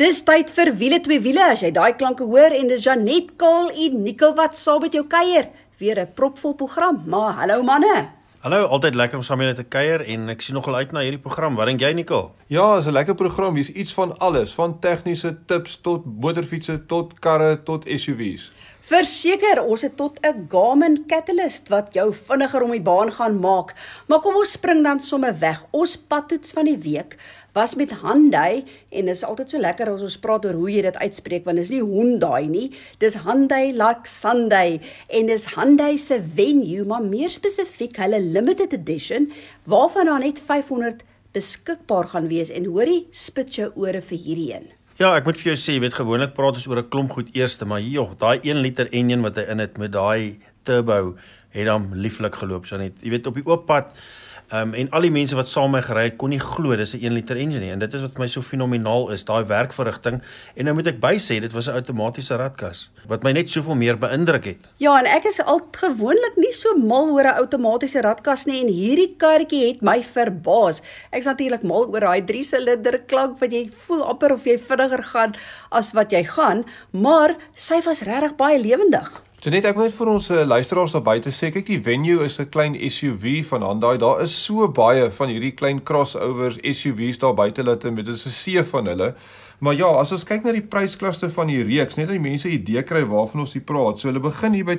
Dis tyd vir wiele twee wiele, as jy daai klanke hoor en dis Janet, Kaal en Nicole wat saam met jou kuier. Weer 'n propvol program, maar hallo manne. Hallo, altyd lekker om saam met julle te kuier en ek sien nogal uit na hierdie program. Wat dink jy, Nicole? Ja, is 'n lekker program. Hier's iets van alles, van tegniese tips tot motorfietsse, tot karre, tot SUV's. Verseker, ons het tot 'n Garmin Catalyst wat jou vinniger om die baan gaan maak. Maar kom ons spring dan sommer weg. Ons padtoets van die week was met Hyundai en dit is altyd so lekker as ons praat oor hoe jy dit uitspreek want dit is nie Hyundai nie, dis Hyundai like Sunday en dis Hyundai se Venue, maar meer spesifiek hulle limited edition waarvan daar net 500 beskikbaar gaan wees en hoorie, spit jou ore vir hierdie een. Ja, ek moet vir jou sê, jy weet gewoonlik praat ons oor 'n klomp goed eerste, maar joh, daai 1 liter enjin wat hy in het met daai turbo het hom lieflik geloop, Janet. Jy weet op die oop pad en al die mense wat saam met my gery het, kon nie glo dis 'n 1 liter engine nie. En dit is wat vir my so fenomenaal is, daai werkverrigting. En nou moet ek bysê, dit was 'n outomatiese ratkas wat my net soveel meer beïndruk het. Ja, en ek is al gewoonlik nie so mal oor 'n outomatiese ratkas nie en hierdie karretjie het my verbaas. Ek's natuurlik mal oor daai 3-silinder klank wat jy voel amper of jy vinniger gaan as wat jy gaan, maar sy was regtig baie lewendig. Janet, ek wil net vir ons luisteraars daar buite sê, kyk, die Venue is 'n klein SUV van Hyundai. Daar is so baie van hierdie klein crossovers SUV's daar buite dat dit is 'n see van hulle. Maar ja, as ons kyk na die prysklasse van die reeks, net dat die mense 'n idee kry waarvan ons hier praat. So hulle begin hier by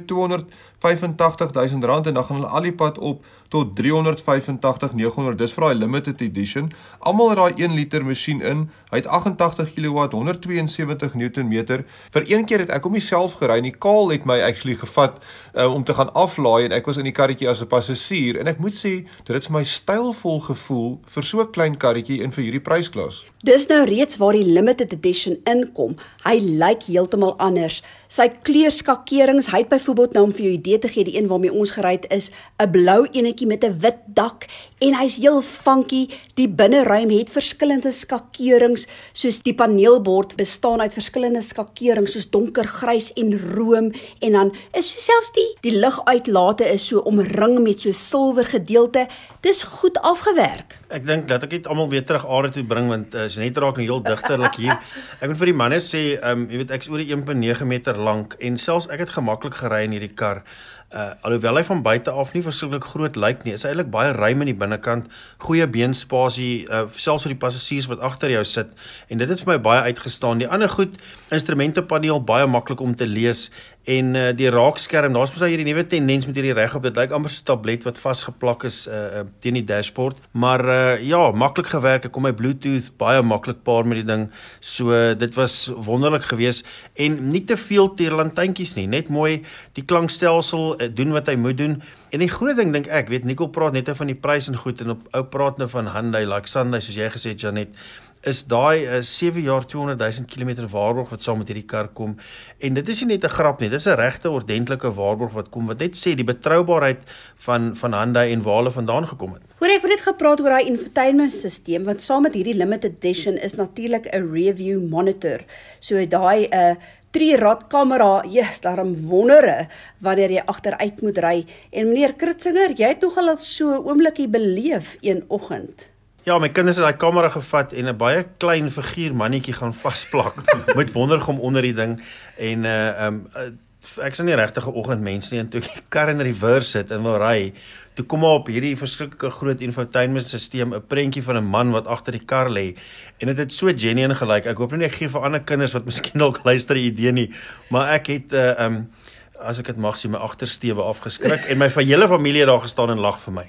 R285,000 en dan gaan hulle al die pad op tot $385,900. Dis vir daai limited edition. Almal het daai 1 liter masjien in. Hy het 88 kW, 172 Nm. Vir een keer het ek hom nie self gery nie. Kaal het my actually gevat om te gaan aflaai en ek was in die karretjie as 'n passasier en ek moet sê, dit het my stylvol gevoel vir so 'n klein karretjie en vir hierdie prysklas. Dis nou reeds waar die limited edition inkom. Hy lyk heeltemal anders. Sy kleurskakerings, hy het byvoorbeeld nou om vir jou idee te gee, die een waarmee ons gery het is 'n blou enetjie met 'n wit dak en hy's heel funky. Die binneruim het verskillende skakerings, soos die paneelbord bestaan uit verskillende skakerings soos donkergrys en room en dan is selfs die liguitlate is so omring met so silwer gedeelte. Dis goed afgewerk. Ek dink dat ek dit almal weer terug aarde toe bring want as net raak nou heel digterlik hier. Ek moet vir die manne sê, jy weet ek is oor die 1.9 meter lank en selfs ek het gemaklik gery in hierdie kar. Alhoewel hy van buite af nie verskriklik groot lyk nie, is hy eintlik baie ruim in die binnekant, goeie beenspasie, selfs vir die passasiers wat agter jou sit en dit het vir my baie uitgestaan. Die ander goed, instrumentepaneel baie maklik om te lees en die raakskerm, daar's mos nou hierdie nuwe tendens met hierdie regop, dit lyk amper so 'n tablet wat vasgeplak is teen die dashboard, maar ja, maklik gewerk, ek kon my Bluetooth baie maklik paar met die ding, so dit was wonderlik geweest en nie te veel teerlantynkies nie, net mooi die klankstelsel doen wat hy moet doen. En die groot ding dink ek, weet Nicole praat net van die prys en goed en op ou praat nou van Hyundai like Sunday soos jy gesê het Janet, is daai 7 jaar 200,000 km waarborg wat saam met hierdie kar kom en dit is nie net 'n grap nie, dit is 'n regte ordentlike waarborg wat kom wat net sê die betroubaarheid van Hyundai en waar hulle vandaan gekom het. Hoor ek het net gepraat oor daai infotainmentstelsel want saam met hierdie limited edition is natuurlik 'n rearview monitor. So daai 3-rad kamera, yes, daarom wondere wanneer jy agteruit moet ry. En meneer Kritzinger, jy het nogal al so 'n oombliekie beleef een oggend. Ja, my kinders het daai kamera gevat en 'n baie klein figuur mannetjie gaan vasplak met wondergom onder die ding en ek is nie regtig 'n oggendmens nie en toe ek die kar in reverse sit en wil ry, toe kom maar op hierdie verskriklike groot infotainmentstelsel 'n prentjie van 'n man wat agter die kar lê en dit het so genuine gelyk. Ek hoop nie ek gee vir ander kinders wat miskien dalk luister 'n idee nie, maar ek het as ek dit mag sê my agtersteewe afgeskrik en my hele familie het daar gestaan en lag vir my.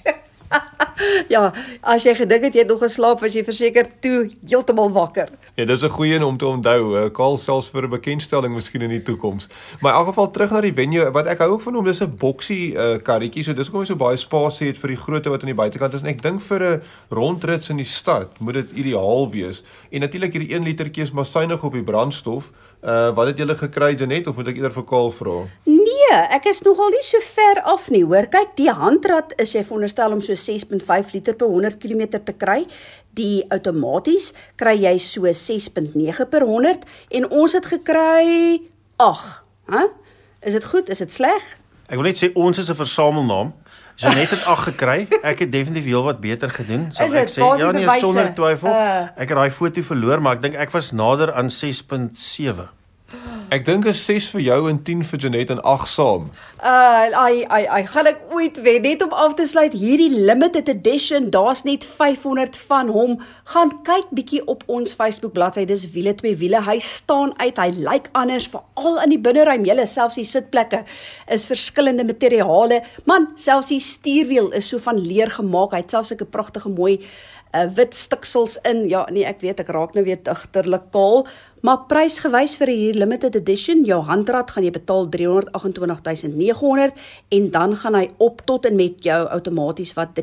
Ja, as jy gedink het jy het nog geslaap, was jy verseker toe heeltemal wakker. Ja, dis 'n goeie een om te onthou. Kaal selfs vir 'n bekendstelling miskien in die toekoms. Maar in elk geval terug na die Venue, wat ek hou ook van hom, dis 'n boksie karretjie. So dis kom jy so baie spasie het vir die grootte wat aan die buitekant is en ek dink vir 'n rondrits in die stad moet dit ideaal wees. En natuurlik hierdie 1 litertjie is maar suiwig op die brandstof. Wat het julle gekry Janet of moet ek eerder vir Kaal vra? Nee, ek is nogal nie so ver af nie, hoor. Kyk, die handrat is jy veronderstel om so 6.5 liter per 100 km te kry. Die outomaties kry jy so 6.9 per 100 en ons het gekry 8. Is dit goed? Is dit sleg? Ek wil net sê ons is 'n versamelnaam. Jeanette het 8 gekry. Ek het definitief heel wat beter gedoen, sal Is ek het? sê. Waar is Ja die nee, bewyse? sonder twyfel. Ek het daai foto verloor, maar ek dink ek was nader aan 6.7. Ek dink is 6 vir jou en 10 vir Jeanette en 8 saam. Gaan ek ooit wen, net om af te sluit, hierdie limited edition, daar's net 500 van hom. Gaan kyk bietjie op ons Facebook bladsy, dis Wiele 2 Wiele. Hy staan uit, hy lyk anders, veral in die binneruim. Julle, selfs die sitplekke is verskillende materiale. Man, selfs die stuurwiel is so van leer gemaak. Hy het selfs 'n pragtige mooi wit stiksels in. Ja, nee, ek weet, ek raak nou weer digterlik kaal. Maar prysgewys vir hierdie limited edition, jou handrat gaan jy betaal 328.900 en dan gaan hy op tot en met jou outomaties wat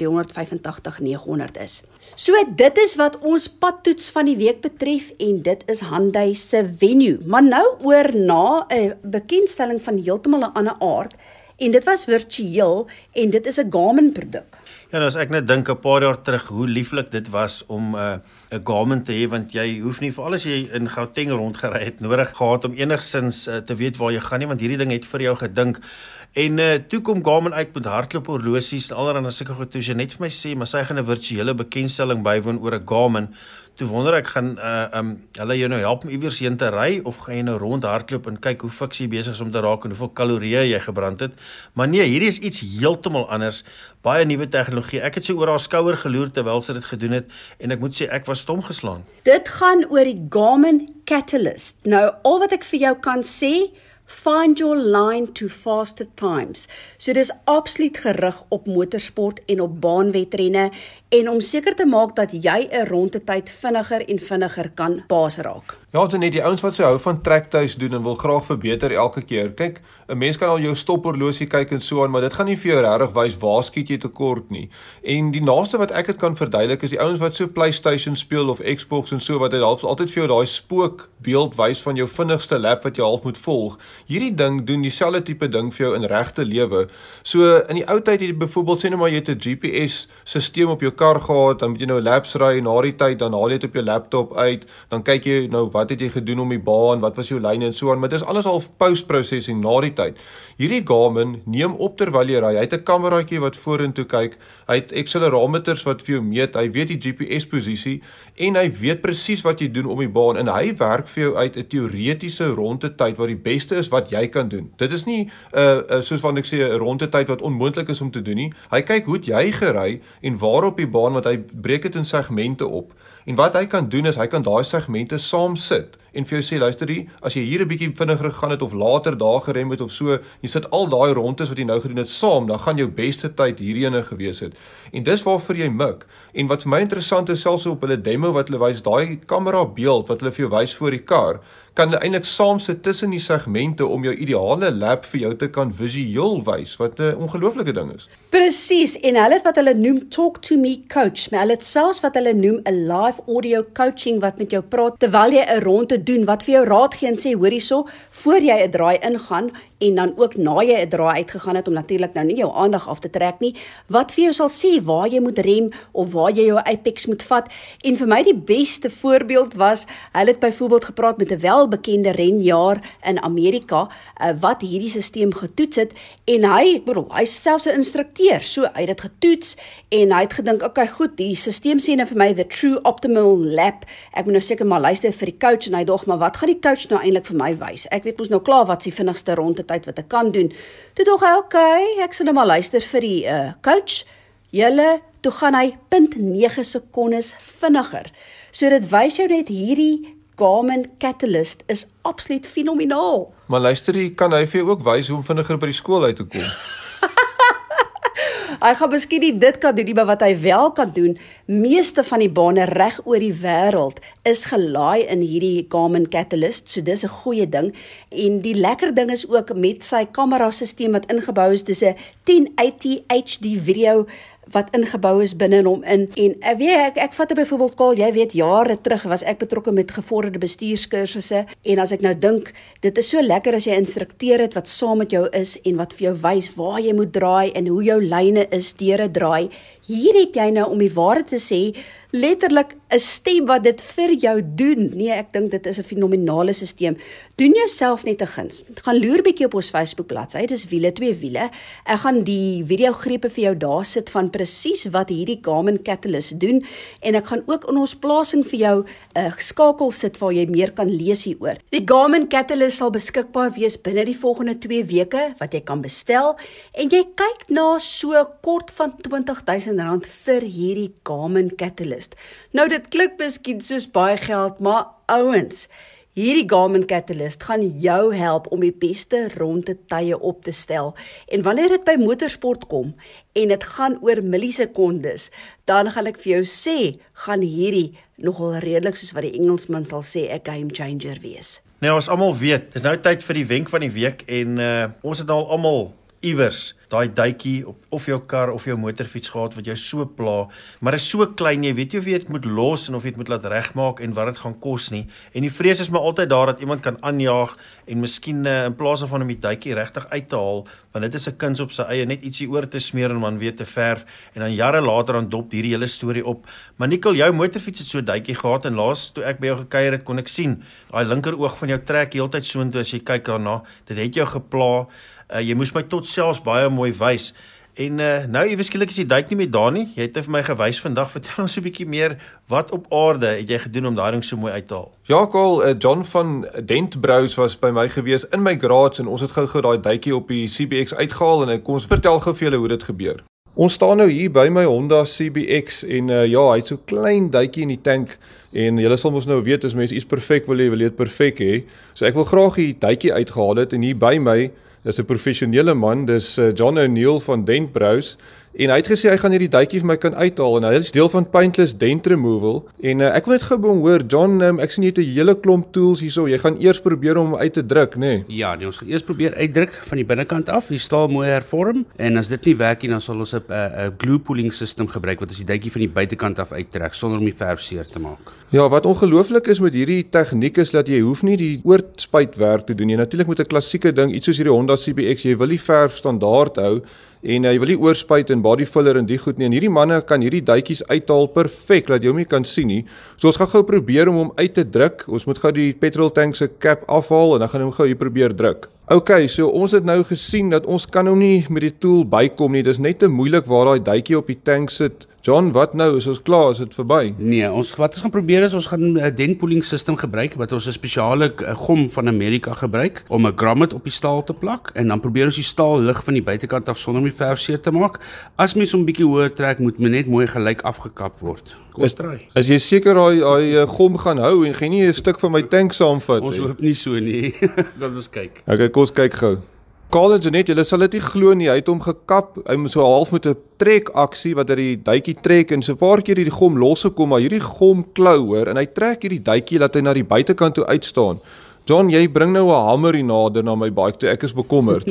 385.900 is. So dit is wat ons padtoets van die week betref en dit is Hyundai se Venue. Maar nou oor na 'n bekendstelling van heeltemal 'n ander aard en dit was virtueel en dit is 'n Garmin produk. Ja, nou as ek net dink 'n paar jaar terug hoe lieflik dit was om 'n Garmin te hê, want jy hoef nie, veral as jy in Gauteng rondgery het, nodig gehad om enigsins te weet waar jy gaan nie, want hierdie ding het vir jou gedink. En toe kom Garmin uit met hardloophorlosies en allerlei sulke goed. Toe sy net vir my sê, maar sy gaan 'n virtuele bekendstelling bywoon oor 'n Garmin. Toe wonder ek, gaan hulle jou nou help om iewers heen te ry of gaan jy nou rond hardloop en kyk hoe fiks jy besig is om te raak en hoeveel kalorieë jy gebrand het? Maar nee, hierdie is iets heeltemal anders. Baie nuwe tegnologie. Ek het so oor haar skouer geloer terwyl sy dit gedoen het en ek moet sê ek was stom geslaan. Dit gaan oor die Garmin Catalyst. Nou, al wat ek vir jou kan sê, find your line to faster times. So dis absoluut gerig op motorsport en op baanwedrenne en om seker te maak dat jy 'n rondetyd vinniger en vinniger kan paas raak. Ja, net die ouens wat so hou van trektuis doen en wil graag verbeter elke keer. Kyk, 'n mens kan al jou stophorlosie kyk en so aan, maar dit gaan nie vir jou regtig wys waar skiet jy tekort nie. En die naaste wat ek dit kan verduidelik is die ouens wat so PlayStation speel of Xbox en so wat dit altyd vir jou daai spookbeeld wys van jou vinnigste lap wat jy half moet volg. Hierdie ding doen dieselfde tipe ding vir jou in regte lewe. So in die ou tyd het jy byvoorbeeld sê nou maar jy het 'n GPS-stelsel op jou kar gehad, dan moet jy nou laps ry en na die tyd dan haal jy dit op jou laptop uit, dan kyk jy nou wat het jy gedoen om die baan, wat was jou lyne en so aan, maar dis alles al post-processing na die tyd. Hierdie Garmin neem op terwyl jy ry. Hy het 'n kameraatjie wat vorentoe kyk, hy het accelerometers wat vir jou meet, hy weet die GPS-posisie en hy weet presies wat jy doen om die baan en hy werk vir jou uit 'n teoretiese rondetyd wat die beste is wat jy kan doen. Dit is nie soos wat ek sê 'n rondetyd wat onmoontlik is om te doen nie. Hy kyk hoe jy gery en waar op die baan, want hy breek dit in segmente op. En wat hy kan doen is hy kan daai segmente saam sit en vir jou sê, luister hier, as jy hier 'n bietjie vinniger gegaan het of later daar gerem het of so, jy sit al daai rondes wat jy nou gedoen het saam, dan gaan jou beste tyd hierheen gewees het. En dis waarvoor jy mik. En wat vir my interessant is, selfs op hulle demo wat hulle wys, daai kamera beeld wat hulle vir jou wys voor die kar, kan hulle eintlik saam sit tussen die segmente om jou ideale lap vir jou te kan visueel wys, wat 'n ongelooflike ding is. Presies, en hulle het wat hulle noem Talk to Me Coach, maar hulle het selfs wat hulle noem 'n live audio coaching wat met jou praat terwyl jy 'n ronde doen, wat vir jou raad gee en sê, hoor hierso, voor jy 'n draai ingaan en dan ook na jy 'n draai uitgegaan het om natuurlik nou nie jou aandag af te trek nie, wat vir jou sal sê waar jy moet rem of waar jy jou apex moet vat. En vir my die beste voorbeeld was, hulle het byvoorbeeld gepraat met 'n welbekende renjaer in Amerika wat hierdie stelsel getoets het en hy is selfs 'n instrukteur, so hy het dit getoets en hy het gedink, okay goed, die stelsel sê nou vir my the true optimal lap. Ek moet nou seker maar luister vir die coach en hy dog, maar wat gaan die coach nou eintlik vir my wys? Ek weet mos nou klaar wat is die vinnigste rondetyd wat ek kan doen. Toe dog hy, okay, ek sal nou maar luister vir die coach. Toe gaan hy 0.9 sekondes vinniger. So dit wys jou net hierdie Garmin Catalyst is absoluut fenomenaal. Maar luister, kan hy vir jou ook wys hoe om vinniger by die skool uit te kom? Hy gaan miskien nie dit kan doen nie, maar wat hy wel kan doen, meeste van die bane reg oor die wêreld is gelaai in hierdie Garmin Catalyst, so dis 'n goeie ding. En die lekker ding is ook met sy kamerasisteem wat ingebou is, dis 'n 1080 HD video wat ingebou is binne hom in. En ek vat byvoorbeeld Kaal, jy weet jare terug was ek betrokke met gevorderde bestuurskursusse en as ek nou dink, dit is so lekker as jy 'n instrukteur het wat saam met jou is en wat vir jou wys waar jy moet draai en hoe jou lyne is deur 'n draai. Hier het jy nou om die waarheid te sê letterlik 'n stem wat dit vir jou doen. Nee, ek dink dit is 'n fenominale stelsel. Doen jouself net 'n guns. Gaan loer bietjie op ons Facebook bladsy. Dis wiele, 2 wiele. Ek gaan die videogrepe vir jou daar sit van presies wat hierdie Garmin Catalyst doen en ek gaan ook in ons plasing vir jou 'n skakel sit waar jy meer kan lees hieroor. Die Garmin Catalyst sal beskikbaar wees binne die volgende 2 weke wat jy kan bestel en jy kyk na so kort van R20,000 vir hierdie Garmin Catalyst. Nou dit klink miskien soos baie geld, maar ouens, hierdie Garmin Catalyst gaan jou help om die beste ronde tye op te stel. En wanneer dit by motorsport kom en dit gaan oor millisekondes, dan gaan ek vir jou sê, gaan hierdie nogal redelik soos wat die Engelsman sal sê, 'n game changer wees. Nou ons almal weet, dis nou tyd vir die wenk van die week en ons het al almal iewers daai duitjie op of jou kar of jou motorfiets gehad wat jou so pla, maar is so klein, jy weet nie of jy dit moet los en of jy dit moet laat regmaak en wat dit gaan kos nie. En die vrees is maar altyd daar dat iemand kan aanjaag en miskien in plaas van om die duitjie regtig uit te haal, want dit is 'n kuns op sy eie, net ietsie oor te smeer en man weer te verf en dan jare later dan dop hierdie hele storie op. Maar Nicole, jou motorfiets het so 'n duitjie gehad en laas toe ek by jou gekuier het, kon ek sien, daai linker oog van jou trek heeltyd soontoe as jy kyk daarna. Dit het jou gepla. Jy moes my tot selfs baie mooi wys. En nou ewe skielik is die duik nie meer daar nie. Jy het vir my gewys vandag. Vertel ons 'n bietjie meer, wat op aarde het jy gedoen om daai ding so mooi uit te haal? Ja, Karl, John van Dentbrows was by my gewees in my garage en ons het gou daai duitjie op die CBX uitgehaal en ek kon vertel gou vir julle hoe dit gebeur. Ons staan nou hier by my Honda CBX en ja, hy het so klein duitjie in die tank en julle sal mos nou weet as mense iets perfek wil jy dit perfek hê. So ek wil graag die duitjie uitgehaal het en hier by my dis 'n professionele man, dis John O'Neill van Dentbrows en hy het gesê hy gaan hierdie duitjie vir my kan uithaal en hy is deel van Paintless Dent Removal en ek wil net gou hoor John, ek sien jy het 'n hele klomp tools hierso. Jy gaan eers probeer om hom uit te druk, nê? Ja, ons gaan eers probeer uitdruk van die binnekant af, die staal mooi hervorm en as dit nie werk nie, dan sal ons 'n glue pulling system gebruik wat ons die duitjie van die buitekant af uittrek sonder om die verf seer te maak. Ja, wat ongelooflik is met hierdie tegniek is dat jy hoef nie die oortspuitwerk te doen nie. Natuurlik met 'n klassieke ding, iets soos hierdie Honda CBX, jy wil die verf standaard hou en jy wil nie oorspuit en body filler en die goed nie. En hierdie manne kan hierdie duitjies uithaal perfek, dat jy hom nie kan sien nie. So ons gaan gou probeer om hom uit te druk. Ons moet gou die petrol tank se cap afhaal en dan gaan hom gou hier probeer druk. Okay, so ons het nou gesien dat ons kan hom nie met die tool bykom nie. Dis net te moeilik waar daai duitjie op die tank sit. John, wat nou? Is ons klaar? Is dit verby? Nee, wat ons gaan probeer is ons gaan 'n dent pulling system gebruik wat ons 'n spesiale gom van Amerika gebruik om 'n grommet op die staal te plak en dan probeer ons die staal lig van die buitekant af sonder om die verf seer te maak. As mens hom bietjie hoër trek, moet men net mooi gelyk afgekap word. Kom ons try. As jy seker daai gom gaan hou en gaan nie 'n stuk van my tank saamvat nie. Ons hoop nie so nie. Laat ons kyk. Okay, kom ons kyk gou. Karl en Janet, julle sal dit nie glo nie, hy het hom gekap, hy moet so half met 'n trek aksie wat hy die duitjie trek en so 'n paar keer hierdie gom losgekom, maar hierdie gom klou hoor en hy trek hierdie duitjie laat hy na die buitekant toe uitstaan. John, jy bring nou 'n hamer hier nader na my bike toe, ek is bekommerd.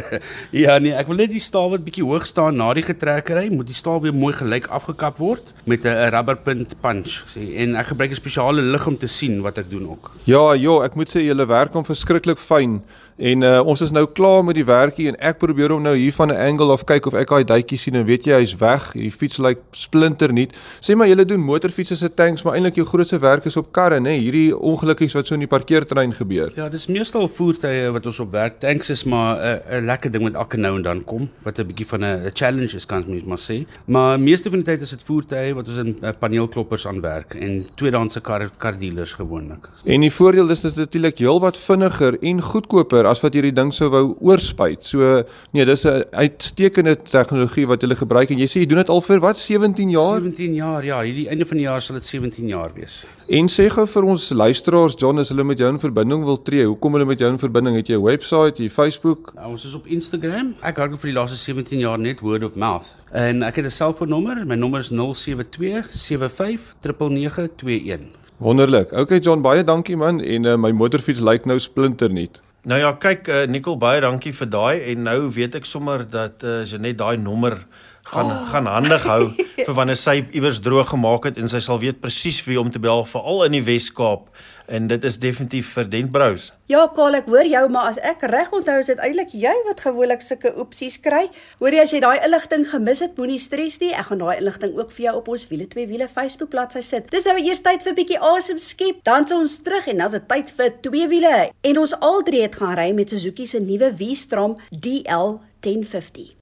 Ja nee, ek wil net die staal wat bietjie hoog staan na die getrekkery, moet die staal weer mooi gelyk afgekap word met 'n rubberpunt punch, sê, en ek gebruik 'n spesiale lig om te sien wat ek doen ook. Ja, ek moet sê julle werk hom verskriklik fyn. En ons is nou klaar met die werkie en ek probeer hom nou hier van 'n angle af kyk of ek daai duitjie sien en weet jy hy's weg. Hierdie fiets lyk splinternuut. Sê maar julle doen motorfietsse se tanks, maar eintlik jou grootste werk is op karre, nê? Hierdie ongelukkies wat so in die parkeerterrein gebeur. Ja, dis meestal voertuie wat ons op werk. Tanks is maar 'n lekker ding wat elke nou en dan kom, wat 'n bietjie van 'n challenge is, kan mens maar sê. Maar meeste van die tyd is dit voertuie wat ons in paneelkloppers aanwerk en tweedehandse car dealers gewoonlik. En die voordeel is dit natuurlik heelwat vinniger en goedkoper as wat jy die ding sou wou oorspuit. So nee, dis 'n uitstekende tegnologie wat hulle gebruik en jy sê jy doen dit al vir wat 17 jaar? 17 jaar, ja, hierdie einde van die jaar sal dit 17 jaar wees. En sê gou vir ons luisteraars, John, as hulle met jou in verbinding wil tree, hoe kom hulle met jou in verbinding? Het jy 'n webwerf, jy Facebook? Nou, ons is op Instagram. Ek hardloop vir die laaste 17 jaar net word of mouth. En ek het 'n selfoonnommer. My nommer is 072 75 9921. Wonderlik. Okay John, baie dankie man en my motorfiets lyk nou splinternuut. Nou ja, kyk Nicole, baie dankie vir daai en nou weet ek sommer dat as jy net daai nommer gaan handig hou vir wanneer sy iewers droog gemaak het en sy sal weet presies wie om te bel, veral in die Wes-Kaap. En dit is definitief vir Dent-Brous. Ja, Karl, ek hoor jou, maar as ek reg onthou, is dit eintlik jy wat gewoonlik sulke opsies kry. Hoor jy, as jy daai inligting gemis het, moenie stres nie. Ek gaan daai inligting ook vir jou op ons Wiele 2 Wiele Facebook bladsy sit. Dis nou eers tyd vir 'n bietjie asem skep, dan is ons terug en dan is dit tyd vir 2 wiele. En ons al drie het gaan ry met Suzuki se nuwe V-Strom DL 1050.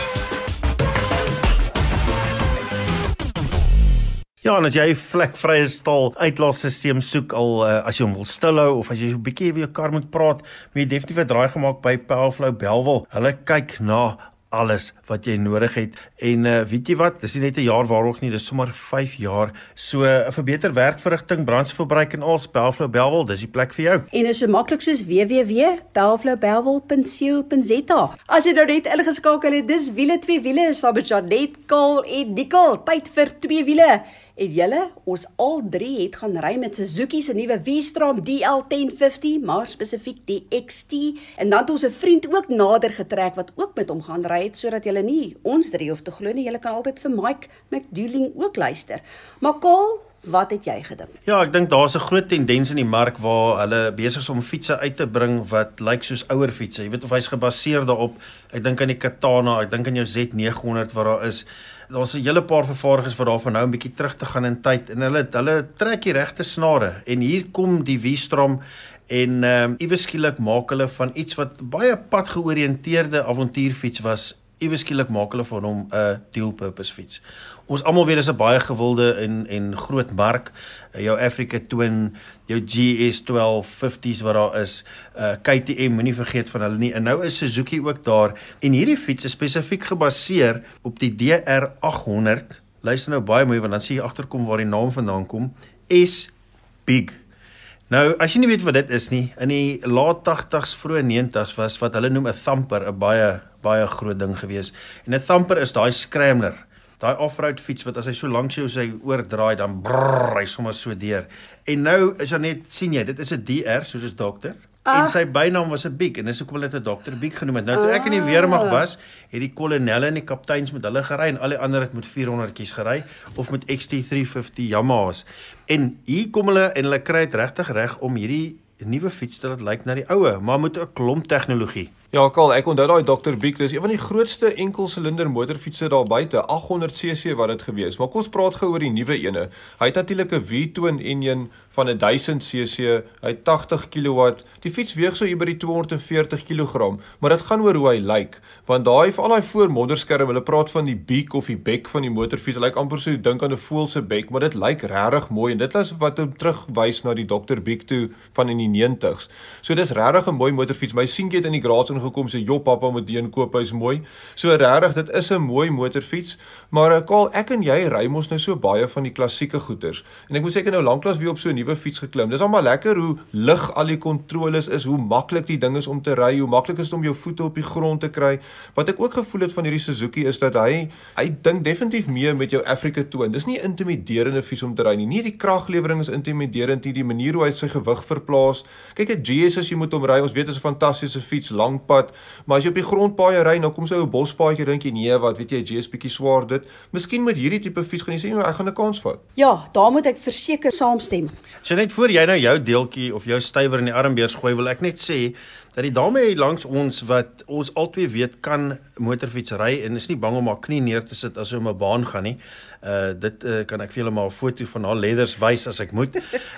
Ja, en as jy 'n vlekvrye stal uitlaatstelsel soek as jy hom wil stilhou of as jy so 'n bietjie oor jou kar moet praat, moet jy definitief 'n draai gemaak by Powerflow Bellville. Hulle kyk na alles wat jy nodig het. En weet jy wat, dis nie net 'n jaar waarog nie, dis sommer 5 jaar. So 'n verbeter werkverrigting, brandstofverbruik en alles, Powerflow Bellville, dis die plek vir jou. En is so maklik soos www.powerflowbellville.co.za. As jy nou net ingeskakel het, dis Wiele 2 Wiele saam met Janet, Karl en Nicole. Tyd vir 2 wiele. En julle, ons al drie het gaan ry met Suzuki se nuwe V-Strom DL 1050, maar spesifiek die XT. En dan het ons 'n vriend ook nader getrek wat ook met hom gaan ry het, sodat julle nie ons drie hoef te glo nie. Julle kan altyd vir Mike McDouling ook luister. Maar Karl, wat het jy gedink? Ja, ek dink daar's 'n groot tendens in die mark waar hulle besig is om fietsse uit te bring wat lyk soos ouer fietsse. Jy weet, of hy's gebaseer daarop. Ek dink aan die Katana, ek dink aan jou Z900 wat daar is. Daar's 'n hele paar vervaardigers wat daarvan nou 'n bietjie terug te gaan in tyd en hulle trek die regte snare. En hier kom die V-Strom en iewes skielik maak hulle van iets wat baie padgeoriënteerde avontuurfiets was, iewes skielik maak hulle van hom 'n dual-purpose fiets. Ons almal weet dis 'n baie gewilde en groot mark. Jou Africa Twin, jou GS12 50s wat daar is, KTM, moenie vergeet van hulle nie. En nou is Suzuki ook daar. En hierdie fiets is spesifiek gebaseer op die DR800. Luister nou baie mooi, want dan sien jy agterkom waar die naam vandaan kom. S-Big. Nou, as jy nie weet wat dit is nie, in die laat 80s, vroeë 90s was wat hulle noem 'n thumper, 'n baie groot ding gewees. En 'n thumper is daai scrambler. Daai off-road fiets wat as hy so langs jou sy oordraai, dan brrr, hy sommer so deur. En nou is jy net, sien jy, dit is 'n DR, soos 'n dokter. En sy bynaam was 'n Big, en dis hoekom hulle dit 'n Dr. Big genoem het. Nou, toe ek in die weermag was, het die kolonelle en die kapteins met hulle gery, en al die ander het met 400'tjies gery, of met XT350 Yamahas. En hier kom hulle, en hulle kry dit regtig reg om hierdie nuwe fiets te laat lyk na die oue, maar met 'n klomp tegnologie. Ja, Karl, ek onthou daai Dr. Big, dis een van die grootste enkelsilinder motorfietsse daar buite, 800cc wat dit gewees. Maar kom ons praat gou oor die nuwe ene. Hy het natuurlik 'n V-twin enjin van 1000cc, hy het 80 kW. Die fiets weeg so hier by die 240 kg, maar dit gaan oor hoe hy lyk. Want daai vir al daai voormodderskerm, hulle praat van die beak of die bek van die motorfiets. Hy lyk amper so, dink aan 'n voël se bek, maar dit lyk regtig mooi en dit is wat hom terugwys na die Dr. Big toe van in die 90s. So dis regtig 'n mooi motorfiets. My seentjie het in die garage gekom sê, "Jo pappa, moet die een koop, hy's mooi." So regtig, dit is 'n mooi motorfiets, maar Karl, ek en jy ry mos nou so baie van die klassieke goeters. En ek moet sê ek het nou lanklaas weer op so 'n nuwe fiets geklim. Dis almal lekker hoe lig al die kontroles is, hoe maklik die ding is om te ry, hoe maklik is dit om jou voete op die grond te kry. Wat ek ook gevoel het van hierdie Suzuki is dat hy dink definitief meer met jou Africa Twin. Dis nie 'n intimiderende fiets om te ry nie. Nie die kraglewering is intimiderend nie, die manier hoe hy sy gewig verplaas. Kyk, 'n GS as jy moet hom ry, ons weet dit is 'n fantastiese fiets, lang pad, maar as jy op die grondpaaie ry, nou kom sy ou bospaadjie, dink jy, nee, wat weet jy, GS bietjie swaar dit. Miskien met hierdie tipe fiets gaan jy sê, ek gaan 'n kans vat. Ja, daar moet ek verseker saamstem. So net voor jy nou jou deeltjie of jou stywer in die armbeers gooi, wil ek net sê dat die dame hier langs ons wat ons albei weet kan motorfiets ry en is nie bang om haar knie neer te sit as sy om 'n baan gaan nie. Dit kan ek vir julle maar 'n foto van haar leathers wys as ek moet.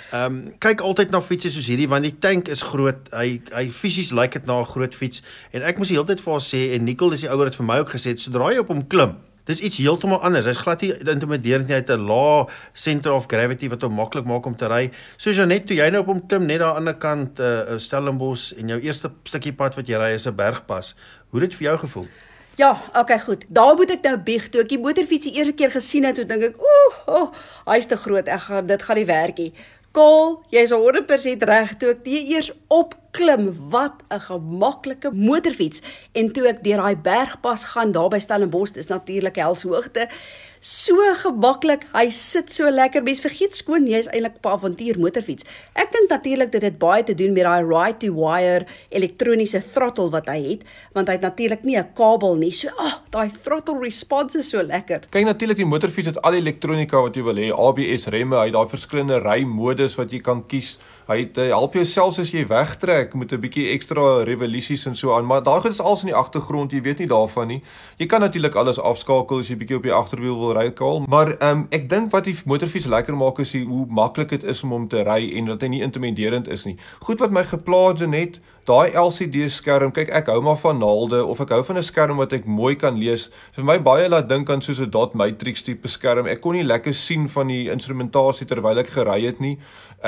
Kyk altyd na fietses soos hierdie, want die tank is groot. Hy fisies lyk dit na 'n groot fiets. En ek moes die hele tyd vir haar sê, en Nicole is die ouer het vir my ook gesê, sodra jy op hom klim, dis iets heeltemal anders. Hy's glad nie intimiderend nie, hy het 'n lae center of gravity wat hom maklik maak om te ry. Soos net toe jy nou op hom klim, net daar aan die ander kant Stellenbosch, en jou eerste stukkie pad wat jy ry is 'n bergpas. Hoe het dit vir jou gevoel? Ja, okay, goed. Daar moet ek nou bieg. Toe ek die motorfiets die eerste keer gesien het, toe dink ek, hy's te groot. Dit gaan nie werk nie. Karl, jy is 100% reg. Toe ek die eers op klim, wat 'n gemaklike motorfiets. En toe ek deur daai bergpas gaan, daar by Stellenbosch, is natuurlik helshoogte, so gemaklik, hy sit so lekker, mens vergeet skoon, jy is eintlik op 'n avontuur motorfiets. Ek dink natuurlik dit het baie te doen met daai ride-to-wire elektroniese throttle wat hy het, want hy het natuurlik nie 'n kabel nie, so, daai throttle response is so lekker. Kyk, natuurlik die motorfiets het al die elektronika wat jy wil hê, ABS remme, hy het daai verskillende rymodus wat jy kan kies. Hy help jou selfs as jy wegtrek met 'n bietjie ekstra revolusies en so aan, maar daai goed is alles in die agtergrond, jy weet nie daarvan nie. Jy kan natuurlik alles afskakel as jy bietjie op die agterwiel wil ry kaal, maar ek dink wat die motorfiets lekker maak is hoe maklik dit is om hom te ry en dat hy nie intimiderend is nie. Goed wat my gepla het net, daai LCD skerm, kyk ek hou maar van naalde of ek hou van 'n skerm wat ek mooi kan lees. Vir my baie laat dink aan soos 'n dot matrix tipe skerm. Ek kon nie lekker sien van die instrumentasie terwyl ek gery het nie.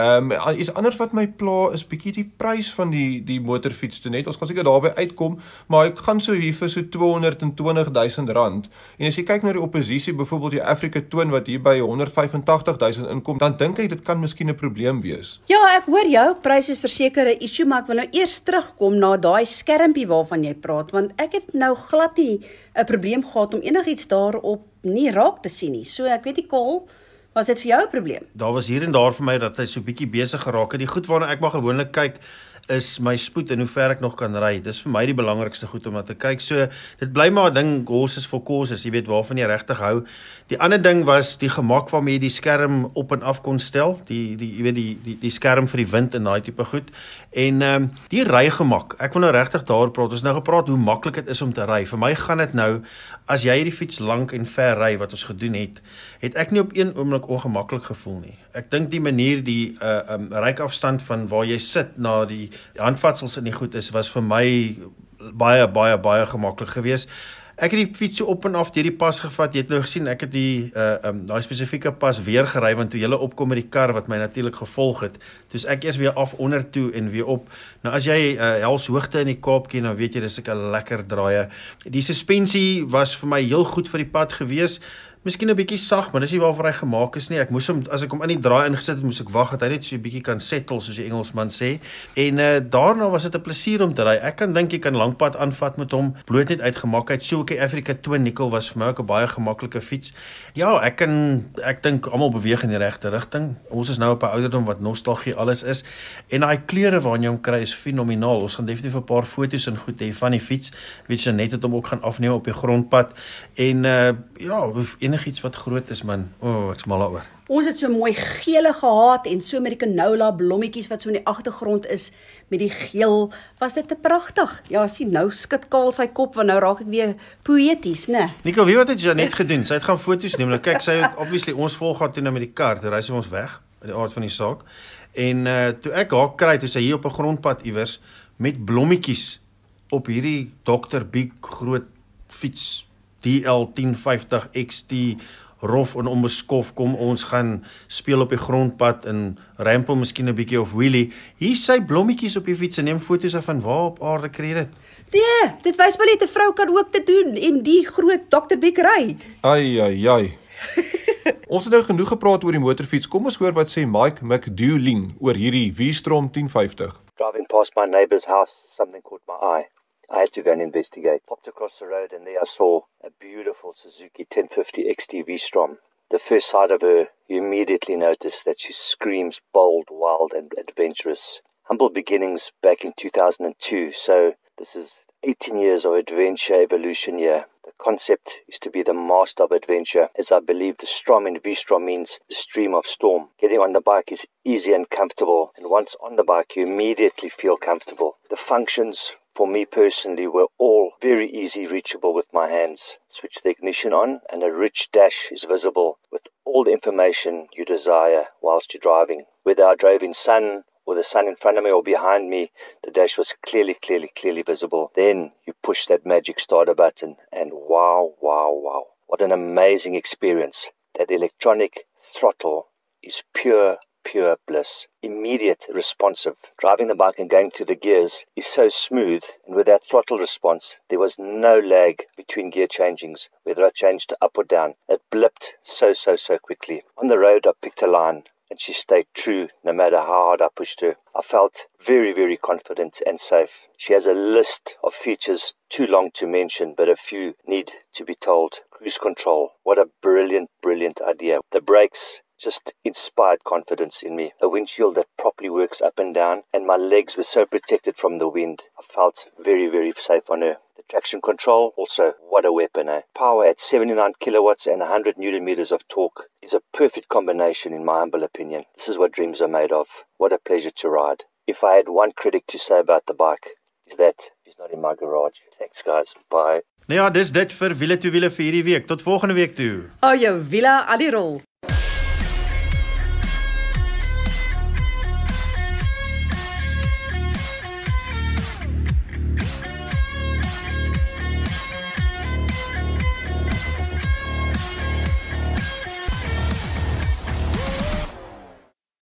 Iets anders wat my pla is bietjie die prys van die motorfiets toe net. Ons gaan seker daarby uitkom, maar ek gaan so hier vir so R220,000. En as jy kyk na die oppositie, byvoorbeeld die Africa Twin wat hier by R185,000 inkom, dan dink ek dit kan miskien 'n probleem wees. Ja, ek hoor jou, prys is verseker 'n issue, maar ek wil nou eers terugkom na daai skermpie waarvan jy praat, want ek het nou glad nie 'n probleem gehad om enigiets daarop nie raak te sien nie. So ek weet nie, Kol, was dit vir jou 'n probleem? Daar was hier en daar vir my dat hy so bietjie besig geraak het. Die goed waarna ek maar gewoonlik kyk is my spoed en hoe ver ek nog kan ry. Dis vir my die belangrikste goed om na te kyk. So dit bly maar 'n ding, horses for courses, jy weet waarvan jy regtig hou. Die ander ding was die gemak waarmee jy die skerm op en af kon stel, jy weet die skerm vir die wind en daai tipe goed. En die rygemak. Ek wil nou regtig daaroor praat. Ons nou gepraat hoe maklik dit is om te ry. Vir my gaan dit nou as jy die fiets lank en ver ry wat ons gedoen het ek nie op een oomblik ongemaklik gevoel nie. Ek dink die manier die ryafstand van waar jy sit na die handvatsels in die goed is, was vir my baie gemaklik geweest. Ek het die fiets so op en af deur die pas gevat. Jy het nou gesien, ek het daai spesifieke pas weer gery, want toe julle opkom met die kar wat my natuurlik gevolg het, toes ek eers weer af onder toe en weer op. Nou as jy helshoogte in die Kaap ken, dan weet jy dis 'n lekker draaie. Die suspensie was vir my heel goed vir die pad gewees. Miskien 'n bietjie sag, maar dis nie waarvoor hy gemaak is nie. Ek moes hom, as ek hom in die draai ingesit het, moes ek wag dat hy net so 'n bietjie kan settle, soos die Engelsman sê. En daarna was dit 'n plesier om te ry. Ek kan dink jy kan lankpad aanvat met hom, bloot net uitgemakheid. So ook die Africa Twin Nickel was vir my ook 'n baie gemaklike fiets. Ja, ek dink almal beweeg in die regte rigting. Ons is nou op 'n ouderdom wat nostalgie alles is. En daai kleure waarna jy hom kry is fenomenaal. Ons gaan definitief 'n paar foto's en goed hê van die fiets. Weet jy, net het hom ook gaan afneem op die grondpad. En enigiets wat groot is, man. Ek's mal daaroor. Ons het so mooi gele gehad en so met die canola blommetjies wat so in die agtergrond is met die geel. Was dit te pragtig? Ja, sien nou skud Kaal sy kop, want nou raak ek weer poëties, né? Nico, weet wat het Janet gedoen? Sy het gaan foto's neem. Nou kyk, sy het obviously ons volg gehad toe nou met die kar. Toe ry sy ons weg by die aard van die saak. En toe ek haar kry, toe sy hier op 'n grondpad iewers met blommetjies op hierdie Dr. Big groot fiets DL 1050 XT rof en onbeskof, kom ons gaan speel op die grondpad en rampel miskien 'n bietjie of wheelie. Hier sy blommetjies op die fiets en neem foto's van waar op aarde kry dit. Nee, dit wys maar net 'n vrou kan ook te doen en die groot Dr. Big ry. Ai. Ons het nou genoeg gepraat oor die motorfiets. Kom ons hoor wat sê Mike McDouling oor hierdie V-Strom 1050. Driving past my neighbour's house, something caught my eye. I had to go and investigate. Popped across the road and there I saw a beautiful Suzuki 1050 XT V-Strom. The first sight of her, you immediately notice that she screams bold, wild and adventurous. Humble beginnings back in 2002, so this is 18 years of adventure evolution here. The concept is to be the master of adventure, as I believe the Strom in V-Strom means the stream of storm. Getting on the bike is easy and comfortable, and once on the bike you immediately feel comfortable. The functions for me personally were all very easy reachable with my hands. Switch the ignition on and a rich dash is visible with all the information you desire whilst you're driving. Whether I drove in sun or the sun in front of me or behind me, the dash was clearly visible. Then you push that magic starter button and wow. What an amazing experience. That electronic throttle is pure bliss. Immediate, responsive. Driving the bike and going through the gears is so smooth, and with that throttle response, there was no lag between gear changings, whether I changed to up or down. It blipped so quickly. On the road, I picked a line. and she stayed true no matter how hard I pushed her. I felt very, very confident and safe. She has a list of features too long to mention, but a few need to be told. Cruise control. What a brilliant, brilliant idea. The brakes just inspired confidence in me. A windshield that properly works up and down, and my legs were so protected from the wind. I felt very, very safe on her. The traction control, also, what a weapon, eh? Power at 79 kilowatts and 100 newton meters of torque is a perfect combination in my humble opinion. This is what dreams are made of. What a pleasure to ride. If I had one critic to say about the bike, is that she's not in my garage. Thanks guys, bye. Nou ja, dis dit vir wiele toe wiele vir hierdie week. Tot volgende week toe. Oh, jou wiele aan die rol.